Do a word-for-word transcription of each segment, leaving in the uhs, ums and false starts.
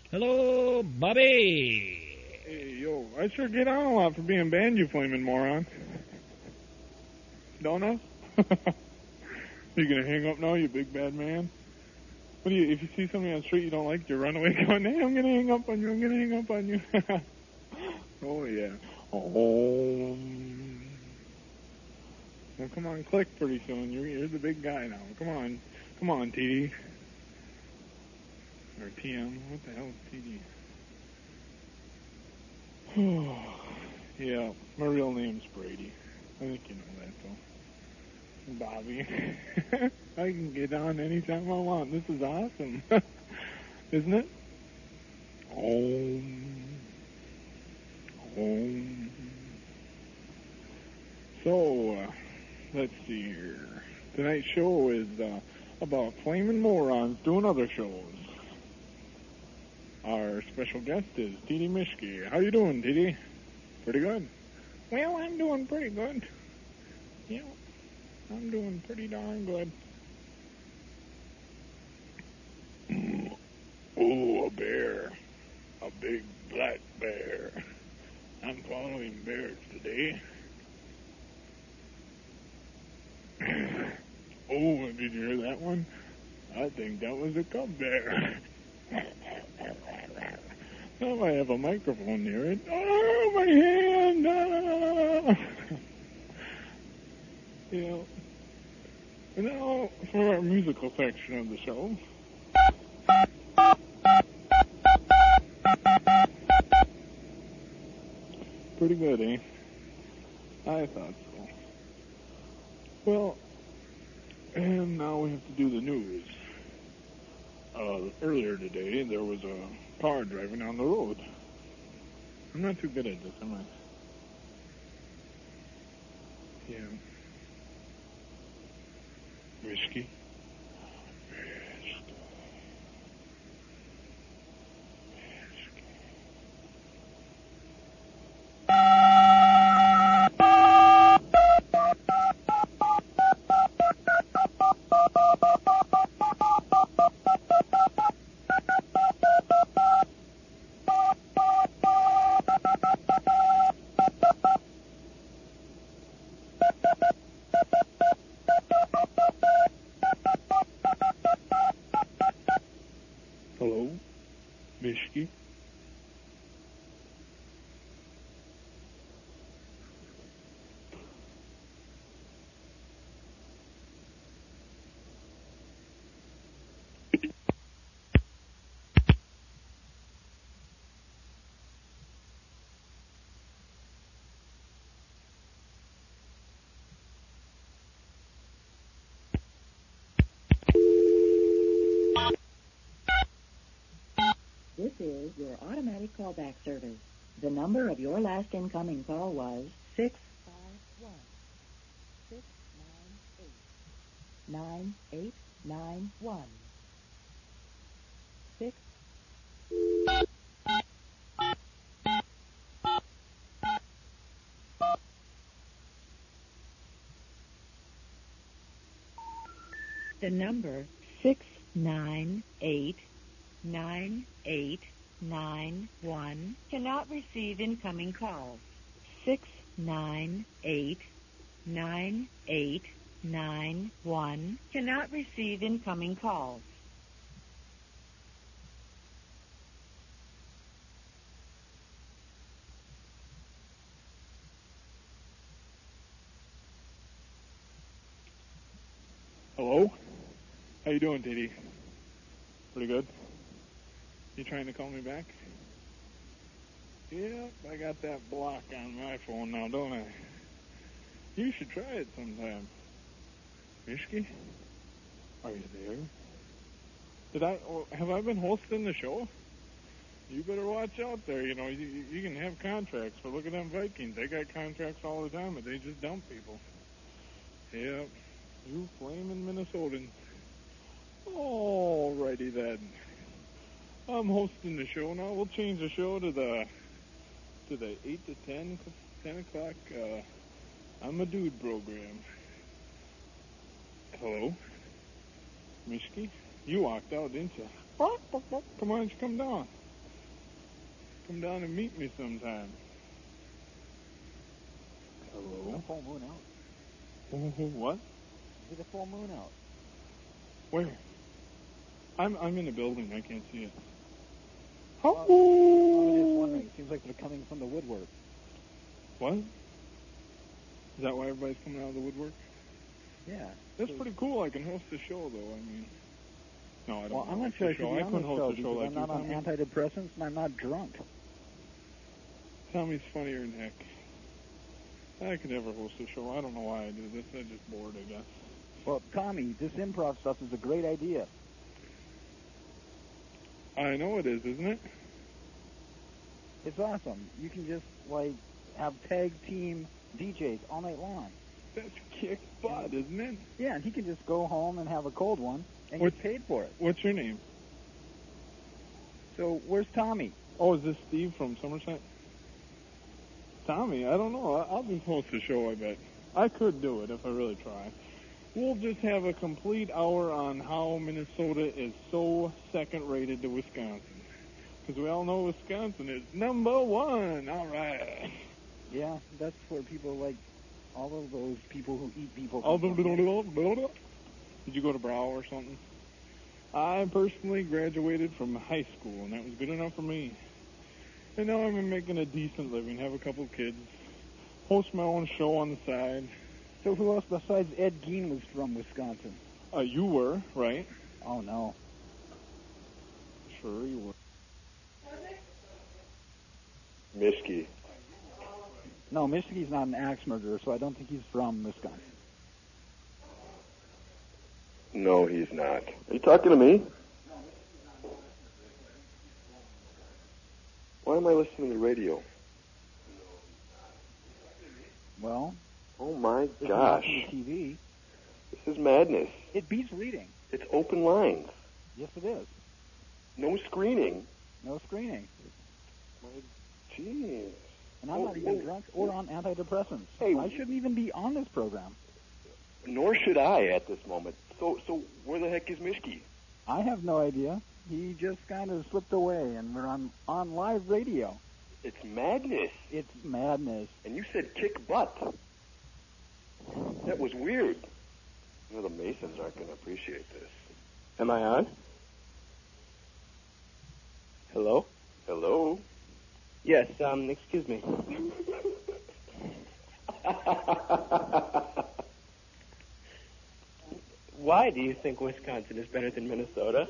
Hello, Bobby. Hey, yo, I sure get on a lot for being banned, you flaming moron. Don't I? You gonna hang up now, you big bad man? What do you, if you see somebody on the street you don't like, you run away going, hey, I'm gonna hang up on you, I'm gonna hang up on you. Oh, yeah. Oh. Well, come on, click pretty soon. You're, you're the big guy now. Come on. Come on, T D. Or T M. What the hell is T D? Yeah, my real name's Brady. I think you know that, though. Bobby. I can get on anytime I want. This is awesome. Isn't it? Home. Home. So, uh, let's see here. Tonight's show is uh, about flaming morons doing other shows. Our special guest is T D Mishke. How you doing, T D? Pretty good. Well, I'm doing pretty good. Yeah, I'm doing pretty darn good. Oh, a bear. A big black bear. I'm following bears today. Oh, did you hear that one? I think that was a cub bear. Now I have a microphone near it. Oh, my hand! Ah! Yeah. And now for our musical section of the show. Pretty good, eh? I thought so. Well, and now we have to do the news. Uh, earlier today, there was a car driving down the road. I'm not too good at this, am I? Yeah. Risky. Hello, Mishki. This is your automatic callback service. The number of your last incoming call was six five one, six nine eight, nine eight nine one. Six. The number six nine eight nine eight nine one cannot receive incoming calls. Six nine eight nine eight nine one cannot receive incoming calls. Hello? How you doing, T D? Pretty good? You trying to call me back? Yep, I got that block on my phone now, don't I? You should try it sometime. Mishki? Are you there? Did I, oh, have I been hosting the show? You better watch out there, you know, you, you can have contracts, but look at them Vikings. They got contracts all the time, but they just dump people. Yep, you flaming Minnesotans. Alrighty then. I'm hosting the show now. We'll change the show to the to the eight to ten, ten o'clock. Uh, I'm a dude program. Hello, Mishki. You walked out, didn't you? Come on, come down. come down and meet me sometime. Is the full moon out? Oh, what? Is the full moon out? Where? I'm I'm in the building. I can't see it. Uh, I was just wondering. It seems like they're coming from the woodwork. What? Is that why everybody's coming out of the woodwork? Yeah. That's pretty cool. I can host a show, though. I mean, no, I don't. Well, I'm not host sure a I should show. be I on couldn't this host show a show because like I'm not you, on Tommy. antidepressants and I'm not drunk. Tommy's funnier than heck. I could never host a show. I don't know why I do this. I'm just bored, I guess. Well, Tommy, this improv stuff is a great idea. I know it is, isn't it? It's awesome. You can just, like, have tag team D Js all night long. That's kick butt, isn't it? Yeah, and he can just go home and have a cold one and What- get paid for it. What's your name? So, where's Tommy? Oh, is this Steve from Somerset? Tommy, I don't know. I- I'll just host a show, I bet. I could do it if I really try. We'll just have a complete hour on how Minnesota is so second-rated to Wisconsin. Because we all know Wisconsin is number one. All right. Yeah, that's where people like all of those people who eat people. All come the from. little, little, little. Did you go to Brow or something? I personally graduated from high school, and that was good enough for me. And now I'm making a decent living, have a couple kids, host my own show on the side. So who else besides Ed Gein was from Wisconsin? Uh, you were, right? Oh, no. Sure you were. Mischke. No, Michigan's not an axe murderer, so I don't think he's from Wisconsin. No, he's not. Are you talking to me? Why am I listening to the radio? Well, Oh my if you gosh. watch the T V, This is madness. it beats reading. It's open lines. Yes, it is. No screening. No screening. My jeez. And I'm Oh, not even oh, drunk or on antidepressants. Hey, I shouldn't even be on this program. Nor should I at this moment. So, so where the heck is Mischke? I have no idea. He just kind of slipped away, and we're on, on live radio. It's madness. It's madness. And you said kick butt. That was weird. You know, the Masons aren't going to appreciate this. Am I on? Hello? Hello? Yes, um, excuse me. Why do you think Wisconsin is better than Minnesota?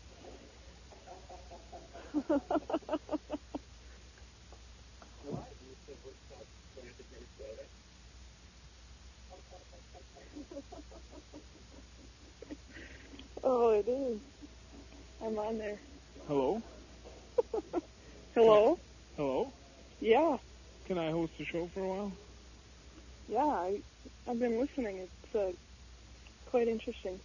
Oh, it is. I'm on there. Hello? Hello? Hello? Yeah, Can I host a show for a while? yeah. I, I've been listening. It's uh, quite interesting.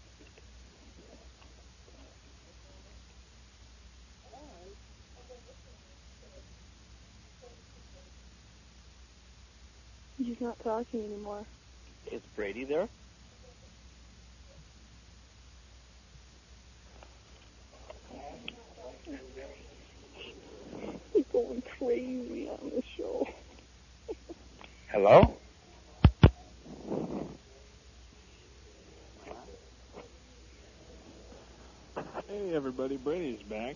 He's not talking anymore. Is Brady there? He's going crazy on this show. Hello? Hey, everybody. Brady's back.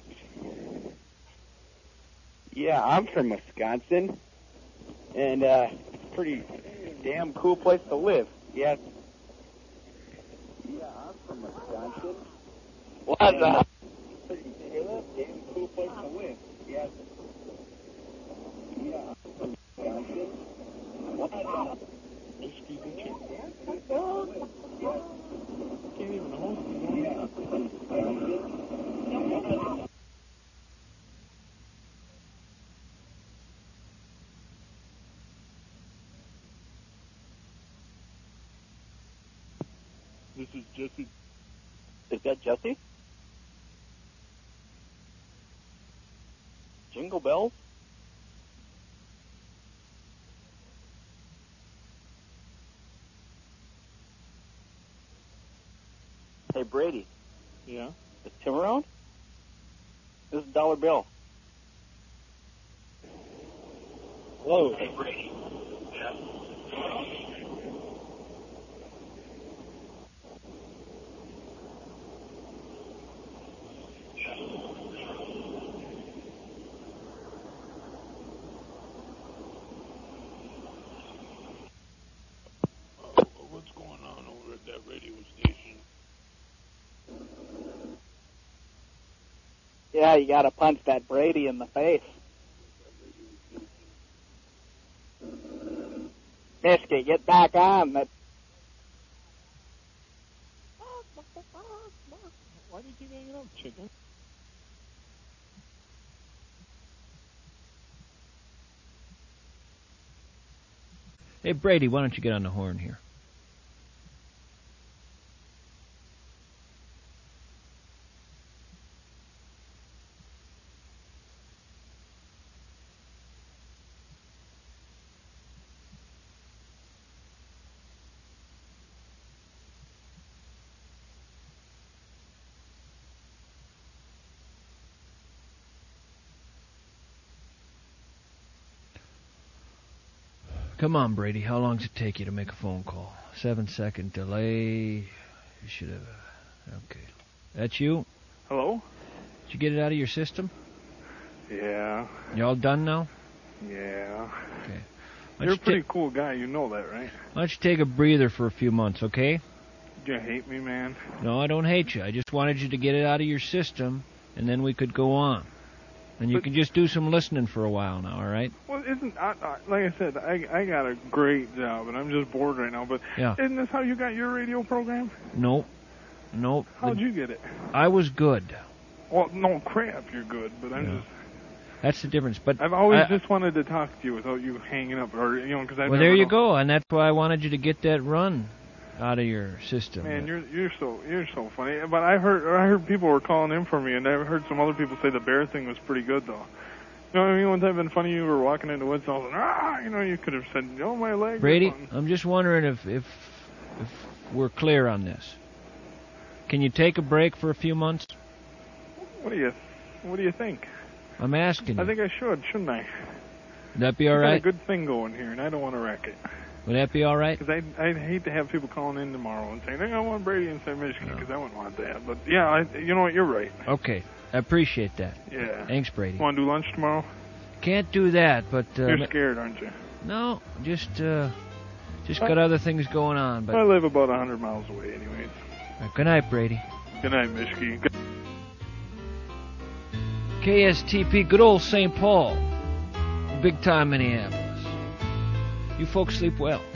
Yeah, I'm from Wisconsin. And, uh, pretty damn cool place to live. Yes. Yeah, I'm from Wisconsin. What the? Pretty damn cool place to live. Yes. Yeah, I'm from Wisconsin. What the? Can't even host it. Yeah, I'm from Wisconsin. This is Jesse. Is that Jesse? Jingle bells? Hey, Brady, Yeah? is Tim around? This is Dollar Bill. Hello. What's going on over at that radio station? Yeah, you gotta punch that Brady in the face. Misky, get back on. That. Why do you keep hanging up, chicken? Hey, Brady, why don't you get on the horn here? Come on, Brady. How long does it take you to make a phone call? Seven second delay. You should have. Okay. That's you? Hello? Did you get it out of your system? Yeah. You all done now? Yeah. Okay. You're a pretty cool guy. You know that, right? Why don't you take a breather for a few months, okay? Do you hate me, man? No, I don't hate you. I just wanted you to get it out of your system, and then we could go on. And you But- can just do some listening for a while now, all right? Well, isn't I, I, like I said, I I got a great job, and I'm just bored right now. But Yeah. isn't this how you got your radio program? Nope. Nope. How'd The- you get it? I was good. Well, no crap, you're good. But I'm Yeah. just. That's the difference. But I've always I- just wanted to talk to you without you hanging up, or you know, because I. Well, there you go, and that's why I wanted you to get that run out of your system. Man, you're you're so you're so funny. But I heard I heard people were calling in for me, and I heard some other people say the bear thing was pretty good though. You know what I mean? One time, been funny. You were walking into woods, and ah, you know, you could have said, "Oh, my leg." Brady, I'm just wondering if, if if we're clear on this. Can you take a break for a few months? What do you What do you think? I'm asking you. I think I should, shouldn't I? Would that be all We've got right? a good thing going here, and I don't want to wreck it. Would that be all right? Because I'd, I'd hate to have people calling in tomorrow and saying, I want Brady inside Michigan, because I wouldn't want that. But, yeah, I, you know what? You're right. Okay, I appreciate that. Yeah. Thanks, Brady. Want to do lunch tomorrow? Can't do that, but uh, You're scared, aren't you? no, just uh, just Uh, got other things going on. But I live about one hundred miles away, anyways. Uh, good night, Brady. Good night, Michigan. K S T P, good old Saint Paul, big time Minneapolis. You folks sleep well.